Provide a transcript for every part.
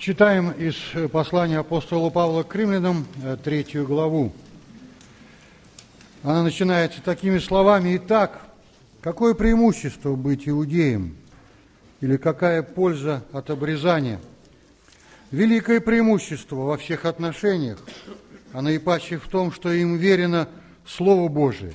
Читаем из послания апостола Павла к римлянам, 3 главу. Она начинается такими словами: «Итак, какое преимущество быть иудеем? Или какая польза от обрезания? Великое преимущество во всех отношениях, а наипаче в том, что им верено Слово Божие.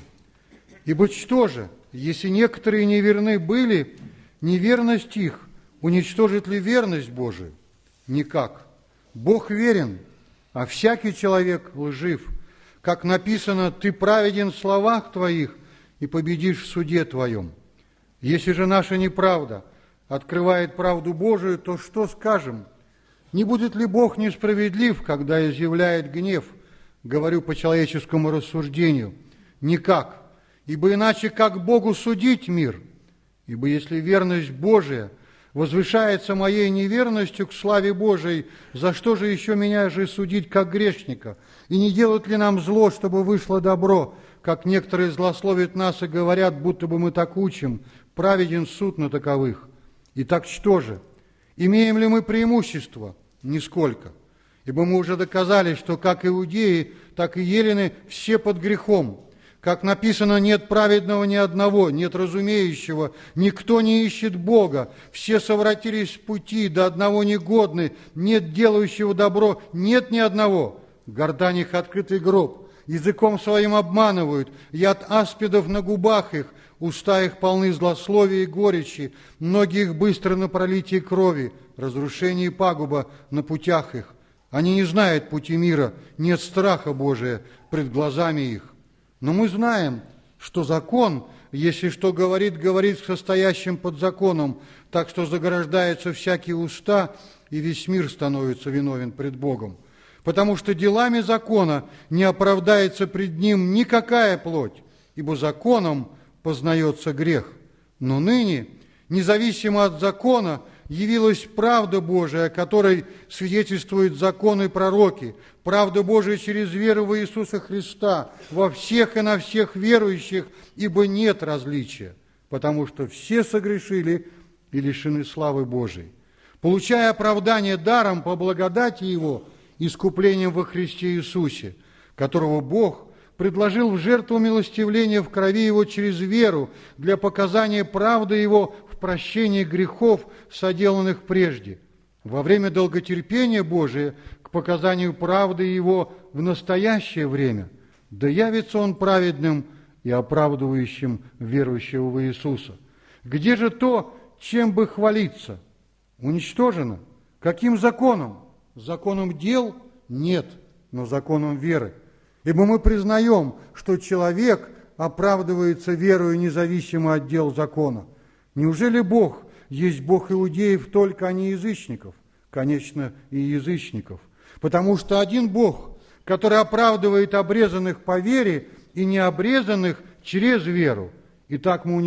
Ибо что же, если некоторые неверны были, неверность их уничтожит ли верность Божию? Никак. Бог верен, а всякий человек лжив. Как написано: ты праведен в словах твоих и победишь в суде твоем. Если же наша неправда открывает правду Божию, то что скажем? Не будет ли Бог несправедлив, когда изъявляет гнев? Говорю по человеческому рассуждению. Никак. Ибо иначе как Богу судить мир? Ибо если верность Божия возвышается моей неверностью к славе Божией, за что же еще меня же судить как грешника? И не делать ли нам зло, чтобы вышло добро, как некоторые злословят нас и говорят, будто бы мы так учим, праведен суд на таковых? Итак, что же? Имеем ли мы преимущество? Нисколько. Ибо мы уже доказали, что как иудеи, так и елены все под грехом. Как написано: нет праведного ни одного, нет разумеющего, никто не ищет Бога, все совратились с пути, до одного негодны, нет делающего добро, нет ни одного. Гортань их открытый гроб, языком своим обманывают, яд аспидов на губах их, уста их полны злословия и горечи, ноги их быстро на пролитии крови, разрушение и пагуба на путях их. Они не знают пути мира, нет страха Божия пред глазами их. Но мы знаем, что закон, если что говорит, говорит к состоящим под законом, так что заграждаются всякие уста, и весь мир становится виновен пред Богом. Потому что делами закона не оправдается пред ним никакая плоть, ибо законом познается грех. Но ныне, независимо от закона, явилась правда Божия, о которой свидетельствуют законы и пророки, правда Божия через веру во Иисуса Христа, во всех и на всех верующих, ибо нет различия, потому что все согрешили и лишены славы Божией, получая оправдание даром по благодати Его, искуплением во Христе Иисусе, которого Бог предложил в жертву милостивления в крови Его через веру для показания правды Его в прощении грехов, соделанных прежде, во время долготерпения Божия к показанию правды Его в настоящее время, да явится Он праведным и оправдывающим верующего в Иисуса. Где же то, чем бы хвалиться? Уничтожено. Каким законом? Законом дел? Нет, но законом веры. Ибо мы признаем, что человек оправдывается верою независимо от дел закона. Неужели Бог есть Бог иудеев только, а не язычников? Конечно, и язычников. Потому что один Бог, который оправдывает обрезанных по вере и необрезанных через веру. Итак, мы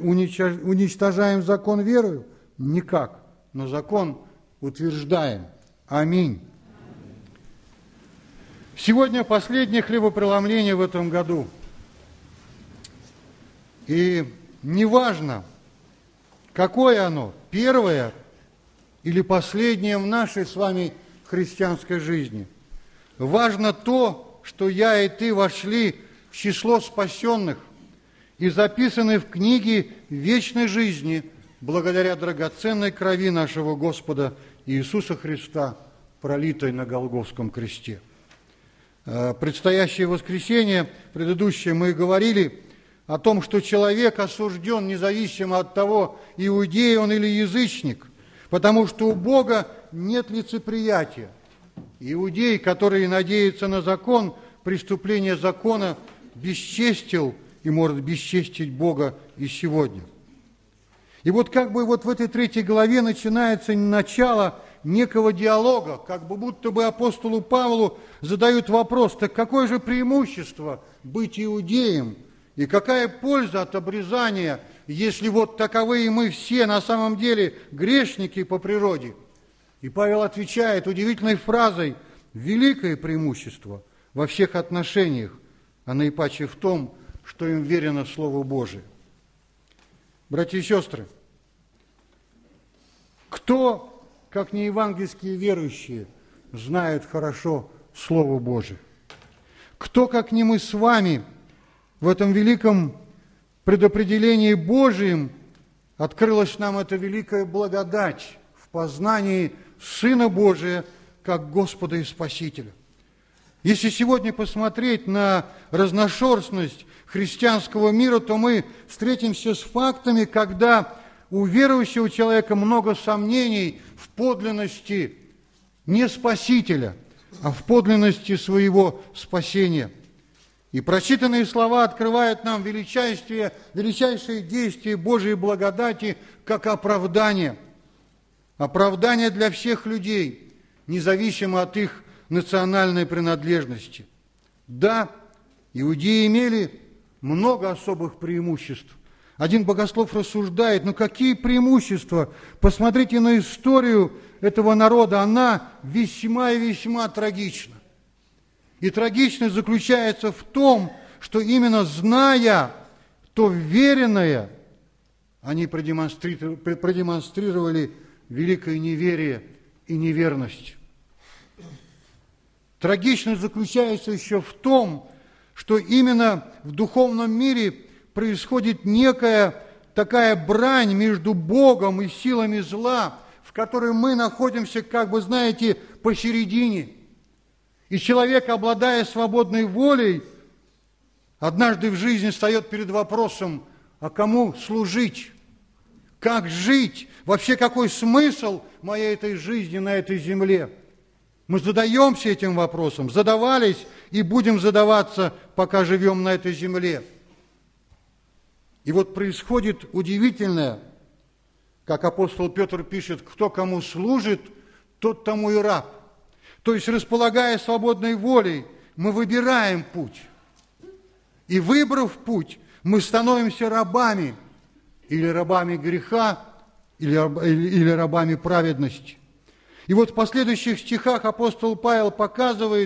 уничтожаем закон верою? Никак. Но закон утверждаем. Аминь. Сегодня последнее хлебопреломление в этом году. И неважно, какое оно, первое или последнее в нашей с вами христианской жизни. Важно то, что я и ты вошли в число спасенных и записаны в книге вечной жизни благодаря драгоценной крови нашего Господа Иисуса Христа, пролитой на Голгофском кресте. Предстоящее воскресенье, предыдущее, мы говорили о том, что человек осужден независимо от того, иудей он или язычник, потому что у Бога нет лицеприятия. Иудей, который надеется на закон, преступление закона бесчестил и может бесчестить Бога и сегодня. И вот как бы вот в этой 3 главе начинается начало некого диалога, как бы будто бы апостолу Павлу задают вопрос: так какое же преимущество быть иудеем и какая польза от обрезания, если вот таковые мы все на самом деле грешники по природе? И Павел отвечает удивительной фразой: великое преимущество во всех отношениях, а наипаче в том, что им верено Слово Божие. Братья и сестры, кто как неевангельские верующие, знают хорошо Слово Божие? Кто, как не мы с вами, в этом великом предопределении Божием открылась нам эта великая благодать в познании Сына Божия как Господа и Спасителя? Если сегодня посмотреть на разношерстность христианского мира, то мы встретимся с фактами, когда у верующего человека много сомнений в подлинности не Спасителя, а в подлинности своего спасения. И прочитанные слова открывают нам величайшее действие Божией благодати как оправдание. Оправдание для всех людей, независимо от их национальной принадлежности. Да, иудеи имели много особых преимуществ. Один богослов рассуждает, какие преимущества? Посмотрите на историю этого народа, она весьма и весьма трагична. И трагичность заключается в том, что именно зная то веренное, они продемонстрировали великое неверие и неверность. Трагичность заключается еще в том, что именно в духовном мире происходит некая такая брань между Богом и силами зла, в которой мы находимся, посередине. И человек, обладая свободной волей, однажды в жизни встает перед вопросом, а кому служить? Как жить? Вообще, какой смысл моей этой жизни на этой земле? Мы задаемся этим вопросом, задавались и будем задаваться, пока живем на этой земле. И вот происходит удивительное, как апостол Петр пишет, кто кому служит, тот тому и раб. То есть, располагая свободной волей, мы выбираем путь. И выбрав путь, мы становимся рабами, или рабами греха, или рабами праведности. И вот в последующих стихах апостол Павел показывая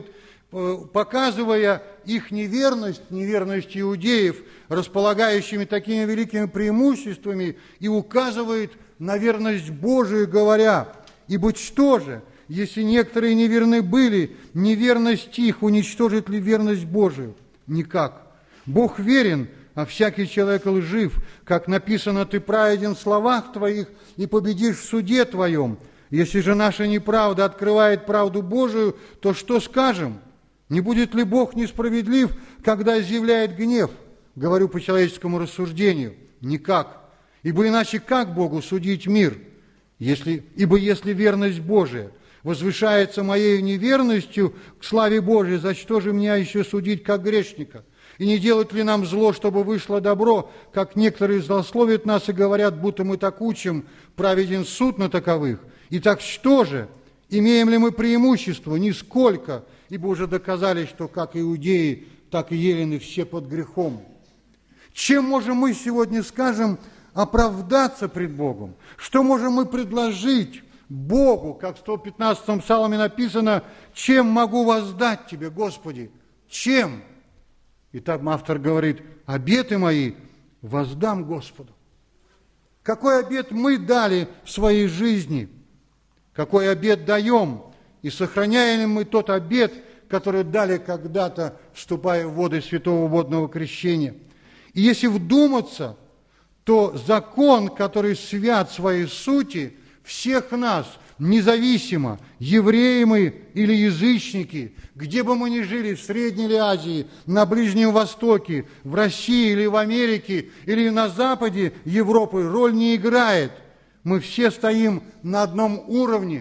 их неверность иудеев, располагающими такими великими преимуществами, и указывает на верность Божию, говоря, «Ибо что же, если некоторые неверны были, неверность их уничтожит ли верность Божию? Никак. Бог верен, а всякий человек лжив. Как написано, ты праведен в словах твоих и победишь в суде твоем. Если же наша неправда открывает правду Божию, то что скажем? Не будет ли Бог несправедлив, когда изъявляет гнев? Говорю по человеческому рассуждению. Никак. Ибо иначе как Богу судить мир? Ибо если верность Божия возвышается моей неверностью к славе Божией, за что же меня еще судить как грешника? И не делать ли нам зло, чтобы вышло добро, как некоторые злословят нас и говорят, будто мы так учим, праведен суд на таковых? Итак, что же? Имеем ли мы преимущество? Нисколько, ибо уже доказали, что как иудеи, так и елены все под грехом. Чем можем мы сегодня, скажем, оправдаться пред Богом? Что можем мы предложить Богу, как в 115-м псалме написано, чем могу воздать Тебе, Господи? Чем? И там автор говорит, обеты мои воздам Господу. Какой обет мы дали в своей жизни? Какой обет даем? И сохраняем ли мы тот обет, который дали когда-то, вступая в воды святого водного крещения? И если вдуматься, то закон, который свят в своей сути, всех нас, независимо, евреи мы или язычники, где бы мы ни жили, в Средней или Азии, на Ближнем Востоке, в России или в Америке, или на Западе Европы, роль не играет. Мы все стоим на одном уровне,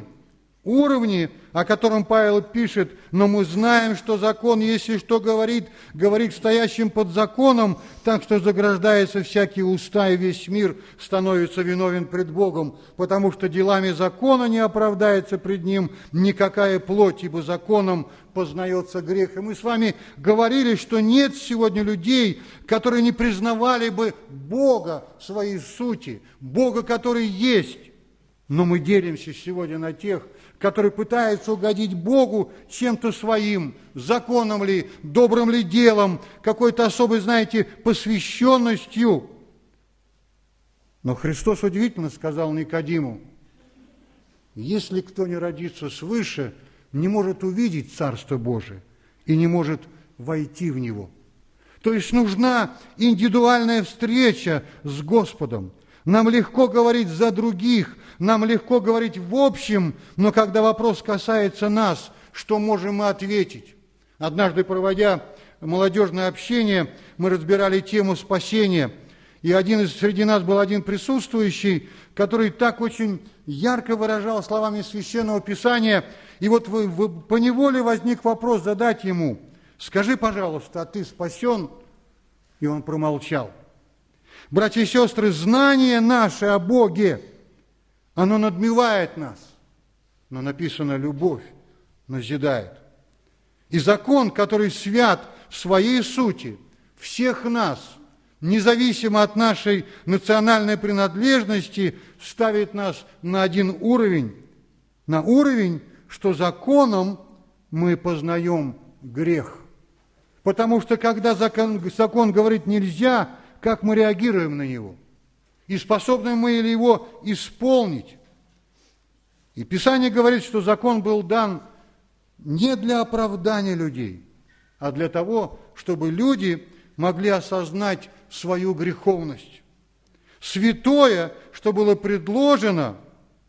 о котором Павел пишет, но мы знаем, что закон, если что говорит стоящим под законом, так что заграждается всякие уста, и весь мир становится виновен пред Богом, потому что делами закона не оправдается пред Ним никакая плоть, ибо законом познается грех. И мы с вами говорили, что нет сегодня людей, которые не признавали бы Бога в своей сути, Бога, который есть. Но мы делимся сегодня на тех, которые пытаются угодить Богу чем-то своим, законом ли, добрым ли делом, какой-то особой, посвященностью. Но Христос удивительно сказал Никодиму, если кто не родится свыше, не может увидеть Царство Божие и не может войти в него. То есть нужна индивидуальная встреча с Господом. Нам легко говорить за других, нам легко говорить в общем, но когда вопрос касается нас, что можем мы ответить? Однажды, проводя молодежное общение, мы разбирали тему спасения, и среди нас был один присутствующий, который так очень ярко выражал словами Священного Писания, и вот поневоле возник вопрос задать ему: скажи, пожалуйста, а ты спасен? И он промолчал. Братья и сестры, знание наше о Боге, оно надмевает нас, но написано: любовь назидает. И закон, который свят в своей сути, всех нас, независимо от нашей национальной принадлежности, ставит нас на один уровень, на уровень, что законом мы познаем грех. Потому что когда закон говорит «нельзя», как мы реагируем на него? И способны мы ли его исполнить? И Писание говорит, что закон был дан не для оправдания людей, а для того, чтобы люди могли осознать свою греховность. Святое, что было предложено,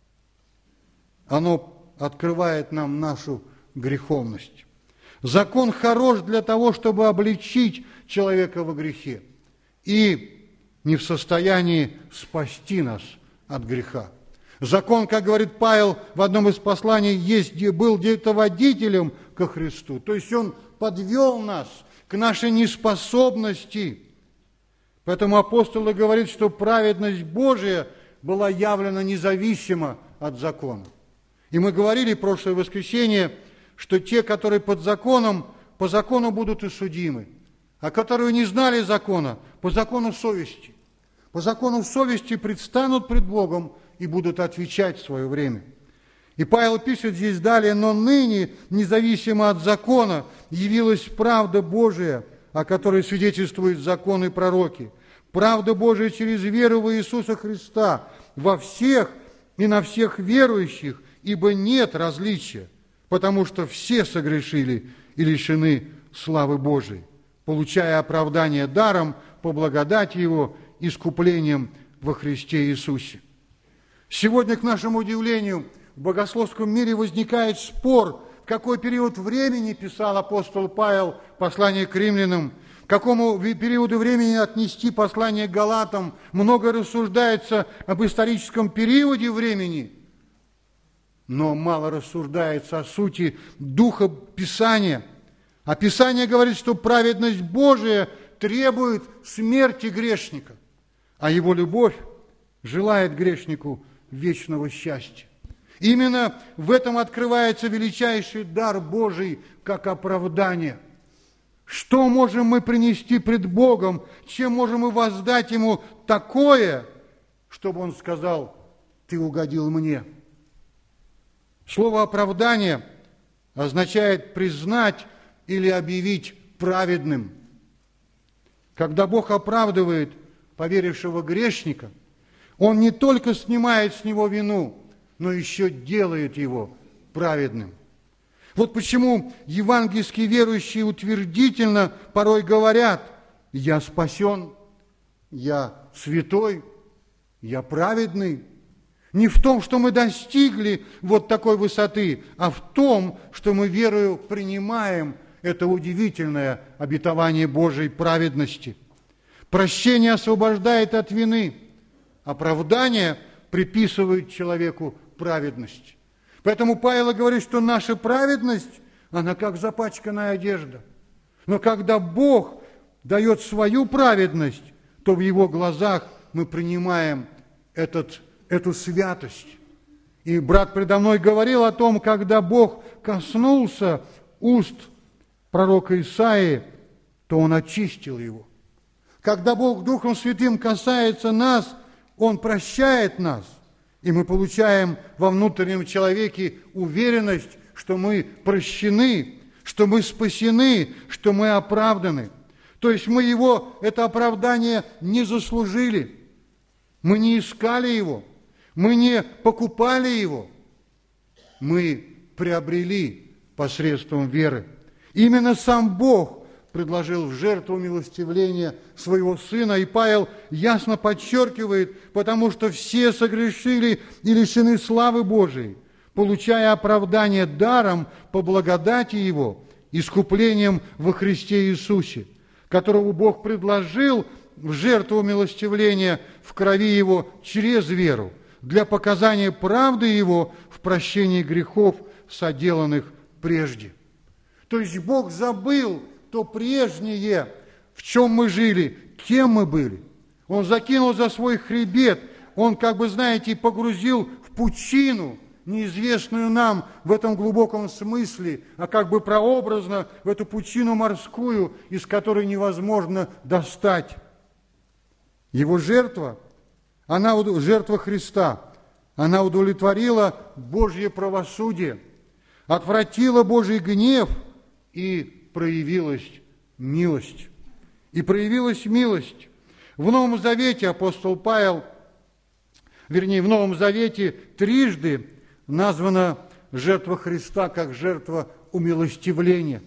оно открывает нам нашу греховность. Закон хорош для того, чтобы обличить человека во грехе и не в состоянии спасти нас от греха. Закон, как говорит Павел в одном из посланий, был где-то водителем ко Христу. То есть он подвел нас к нашей неспособности. Поэтому апостол говорит, что праведность Божия была явлена независимо от закона. И мы говорили в прошлое воскресенье, что те, которые под законом, по закону будут и судимы, а которые не знали закона, по закону совести. По закону совести предстанут пред Богом и будут отвечать в свое время. И Павел пишет здесь далее: «Но ныне, независимо от закона, явилась правда Божия, о которой свидетельствуют законы и пророки. Правда Божия через веру в Иисуса Христа во всех и на всех верующих, ибо нет различия, потому что все согрешили и лишены славы Божией, получая оправдание даром по благодати Его, искуплением во Христе Иисусе». Сегодня, к нашему удивлению, в богословском мире возникает спор, в какой период времени писал апостол Павел послание к римлянам, к какому периоду времени отнести послание к галатам. Много рассуждается об историческом периоде времени, но мало рассуждается о сути духа Писания. А Писание говорит, что праведность Божия требует смерти грешника, а его любовь желает грешнику вечного счастья. Именно в этом открывается величайший дар Божий, как оправдание. Что можем мы принести пред Богом, чем можем мы воздать Ему такое, чтобы Он сказал: «Ты угодил мне». Слово «оправдание» означает признать или объявить праведным. Когда Бог оправдывает поверившего грешника, Он не только снимает с него вину, но еще делает его праведным. Вот почему евангельские верующие утвердительно порой говорят: «Я спасен, я святой, я праведный». Не в том, что мы достигли вот такой высоты, а в том, что мы верою принимаем это удивительное обетование Божией праведности. Прощение освобождает от вины, оправдание приписывает человеку праведность. Поэтому Павел говорит, что наша праведность, она как запачканная одежда. Но когда Бог дает свою праведность, то в Его глазах мы принимаем эту святость. И брат предо мной говорил о том, когда Бог коснулся уст пророка Исаии, то Он очистил его. Когда Бог Духом Святым касается нас, Он прощает нас, и мы получаем во внутреннем человеке уверенность, что мы прощены, что мы спасены, что мы оправданы. То есть мы это оправдание не заслужили, мы не искали его, мы не покупали его, мы приобрели посредством веры. Именно сам Бог предложил в жертву милостивления своего Сына, и Павел ясно подчеркивает, потому что все согрешили и лишены славы Божией, получая оправдание даром по благодати Его, искуплением во Христе Иисусе, которого Бог предложил в жертву милостивления в крови Его через веру, для показания правды Его в прощении грехов, соделанных прежде. То есть Бог забыл то прежнее, в чем мы жили, кем мы были. Он закинул за свой хребет, Он, как бы, знаете, погрузил в пучину, неизвестную нам в этом глубоком смысле, а как бы прообразно в эту пучину морскую, из которой невозможно достать. Его жертва, жертва Христа, она удовлетворила Божье правосудие, отвратила Божий гнев, и проявилась милость. И проявилась милость. В Новом Завете апостол Павел, в Новом Завете трижды названа жертва Христа как жертва умилостивления.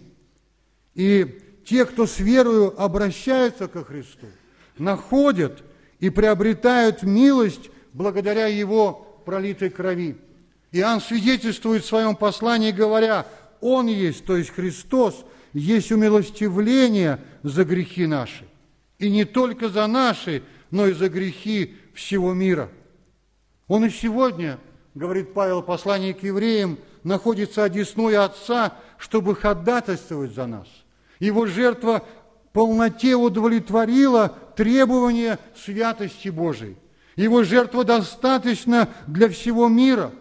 И те, кто с верою обращаются ко Христу, находят и приобретают милость благодаря Его пролитой крови. Иоанн свидетельствует в своем послании, говоря: Он есть, то есть Христос, есть умилостивление за грехи наши. И не только за наши, но и за грехи всего мира. Он и сегодня, говорит Павел в послании к евреям, находится одесную Отца, чтобы ходатайствовать за нас. Его жертва в полноте удовлетворила требования святости Божией. Его жертва достаточна для всего мира,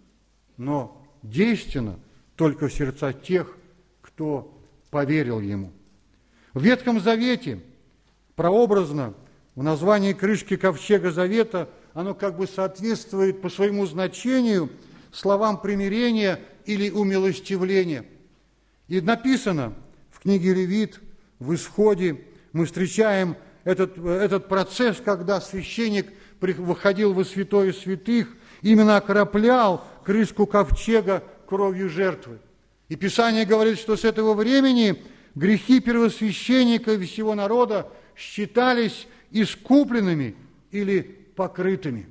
но действенна только в сердца тех, кто поверил Ему. В Ветхом Завете, прообразно, в названии крышки ковчега Завета, оно как бы соответствует по своему значению словам примирения или умилостивления. И написано в книге Левит, в Исходе, мы встречаем этот процесс, когда священник выходил во святое святых, именно окроплял крышку ковчега кровью жертвы. И Писание говорит, что с этого времени грехи первосвященника и всего народа считались искупленными или покрытыми.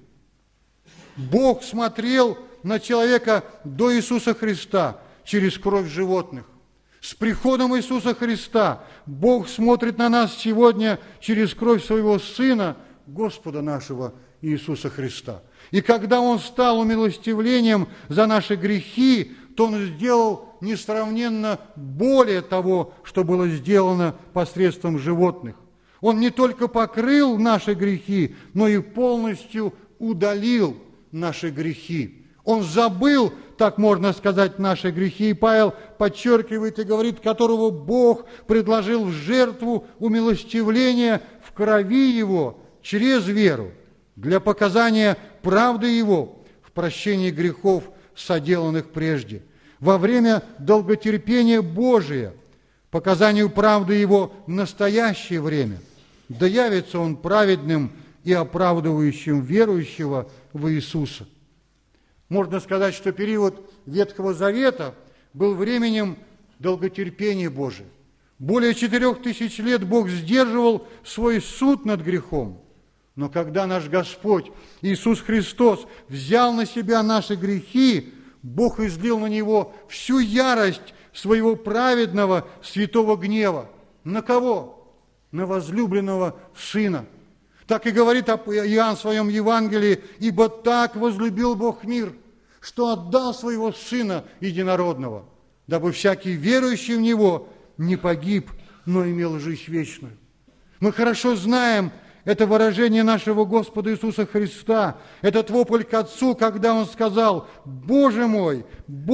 Бог смотрел на человека до Иисуса Христа через кровь животных. С приходом Иисуса Христа Бог смотрит на нас сегодня через кровь Своего Сына, Господа нашего Иисуса Христа. И когда Он стал умилостивлением за наши грехи, то Он сделал несравненно более того, что было сделано посредством животных. Он не только покрыл наши грехи, но и полностью удалил наши грехи. Он забыл, так можно сказать, наши грехи. И Павел подчеркивает и говорит, которого Бог предложил в жертву умилостивления в крови Его через веру, для показания правды Его в прощении грехов, соделанных прежде. Во время долготерпения Божия, показанию правды Его в настоящее время, да явится Он праведным и оправдывающим верующего в Иисуса. Можно сказать, что период Ветхого Завета был временем долготерпения Божия. Более 4000 лет Бог сдерживал свой суд над грехом. Но когда наш Господь Иисус Христос взял на себя наши грехи, Бог излил на Него всю ярость своего праведного святого гнева. На кого? На возлюбленного Сына. Так и говорит Иоанн в своем Евангелии: «Ибо так возлюбил Бог мир, что отдал своего Сына единородного, дабы всякий верующий в Него не погиб, но имел жизнь вечную». Мы хорошо знаем это выражение нашего Господа Иисуса Христа, этот вопль к Отцу, когда Он сказал: Боже мой,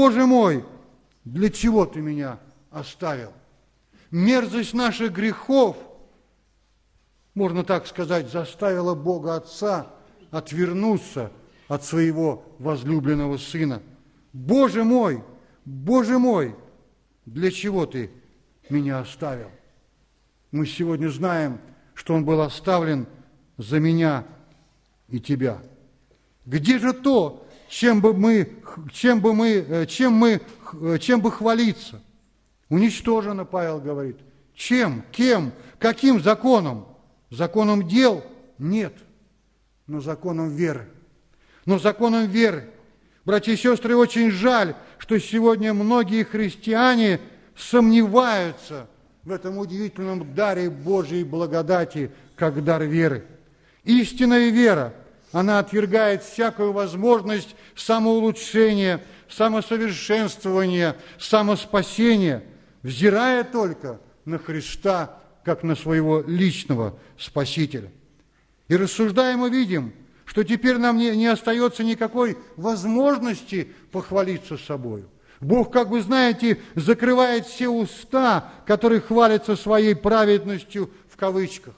для чего Ты меня оставил?» Мерзость наших грехов, можно так сказать, заставила Бога Отца отвернуться от Своего возлюбленного Сына. Боже мой, для чего Ты меня оставил?» Мы сегодня знаем, что Он был оставлен за меня и тебя. Где же то, чем бы хвалиться? Уничтожено, Павел говорит. Чем? Кем? Каким законом? Законом дел? Нет, но законом веры. Но законом веры. Братья и сестры, очень жаль, что сегодня многие христиане сомневаются в этом удивительном даре Божьей благодати, как дар веры. Истинная вера, она отвергает всякую возможность самоулучшения, самосовершенствования, самоспасения, взирая только на Христа, как на своего личного Спасителя. И рассуждая, мы видим, что теперь нам не остается никакой возможности похвалиться собою. Бог, как вы знаете, закрывает все уста, которые хвалятся своей праведностью в кавычках.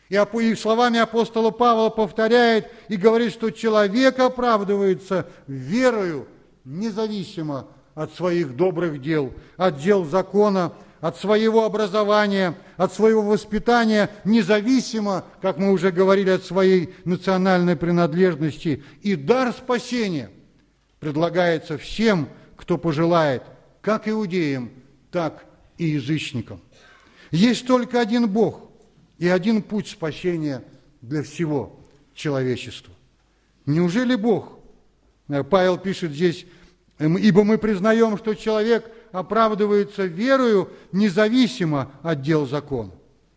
И словами апостола Павла повторяет и говорит, что человек оправдывается верою, независимо от своих добрых дел, от дел закона, от своего образования, от своего воспитания, независимо, как мы уже говорили, от своей национальной принадлежности. И дар спасения предлагается всем, кто пожелает, как иудеям, так и язычникам. Есть только один Бог и один путь спасения для всего человечества. Неужели Бог? Павел пишет здесь, ибо мы признаем, что человек оправдывается верою независимо от дел закона.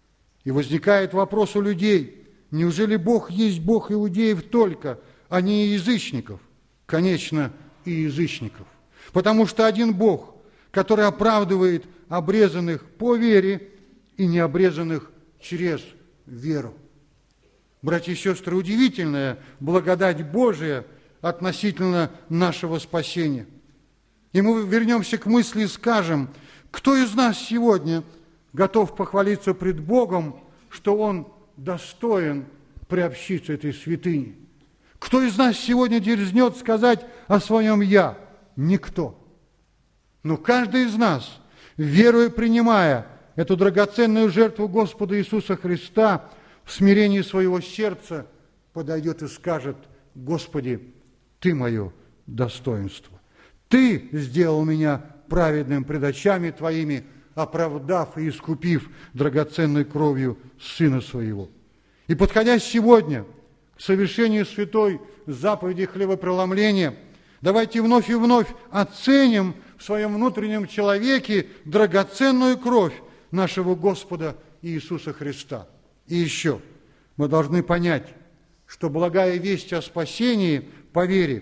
И возникает вопрос у людей, неужели Бог есть Бог иудеев только, а не язычников? Конечно, и язычников. Потому что один Бог, который оправдывает обрезанных по вере и необрезанных через веру. Братья и сестры, удивительная благодать Божия относительно нашего спасения. И мы вернемся к мысли и скажем, кто из нас сегодня готов похвалиться пред Богом, что он достоин приобщиться этой святыне? Кто из нас сегодня дерзнет сказать о своем «я»? Никто. Но каждый из нас, веруя, принимая эту драгоценную жертву Господа Иисуса Христа, в смирении своего сердца подойдет и скажет: «Господи, Ты мое достоинство. Ты сделал меня праведным пред очами Твоими, оправдав и искупив драгоценной кровью Сына Своего». И подходя сегодня к совершению святой заповеди хлебопреломления, давайте вновь и вновь оценим в своем внутреннем человеке драгоценную кровь нашего Господа Иисуса Христа. И еще мы должны понять, что благая весть о спасении по вере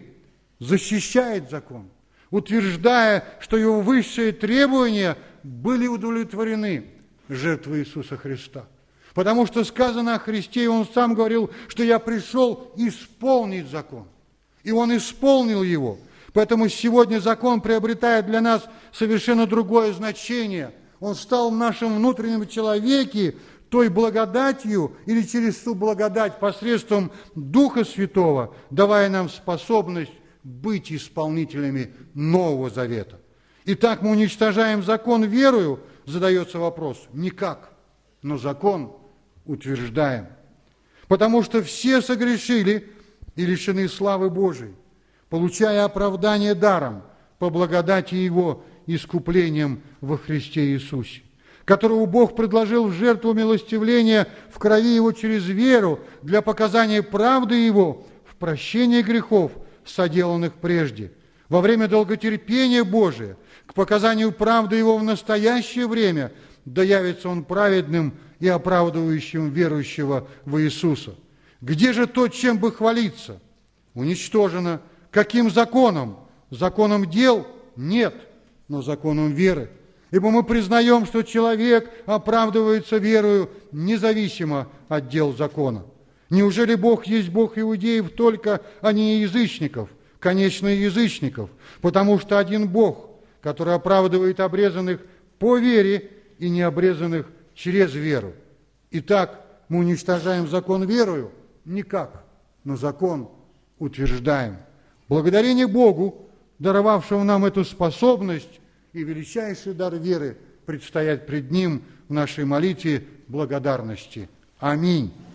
защищает закон, утверждая, что его высшие требования были удовлетворены жертвой Иисуса Христа. Потому что сказано о Христе, и Он сам говорил, что «я пришел исполнить закон». И Он исполнил его. Поэтому сегодня закон приобретает для нас совершенно другое значение. Он стал в нашем внутреннем человеке той благодатью или через ту благодать посредством Духа Святого, давая нам способность быть исполнителями Нового Завета. Итак, мы уничтожаем закон верою, задается вопрос. Никак, но закон утверждаем. Потому что все согрешили и лишены славы Божией, получая оправдание даром по благодати Его искуплением во Христе Иисусе, которого Бог предложил в жертву милостивления в крови Его через веру для показания правды Его в прощении грехов, соделанных прежде, во время долготерпения Божия, к показанию правды Его в настоящее время, да явится Он праведным и оправдывающим верующего в Иисуса. Где же то, чем бы хвалиться? Уничтожено. Каким законом? Законом дел? Нет, но законом веры. Ибо мы признаем, что человек оправдывается верою независимо от дел закона. Неужели Бог есть Бог иудеев только, а не язычников? Конечно, и язычников, потому что один Бог, который оправдывает обрезанных по вере и необрезанных через веру. Итак, мы уничтожаем закон верою? Никак, но закон утверждаем. Благодарение Богу, даровавшему нам эту способность, и величайший дар веры предстоять пред Ним в нашей молитве благодарности. Аминь.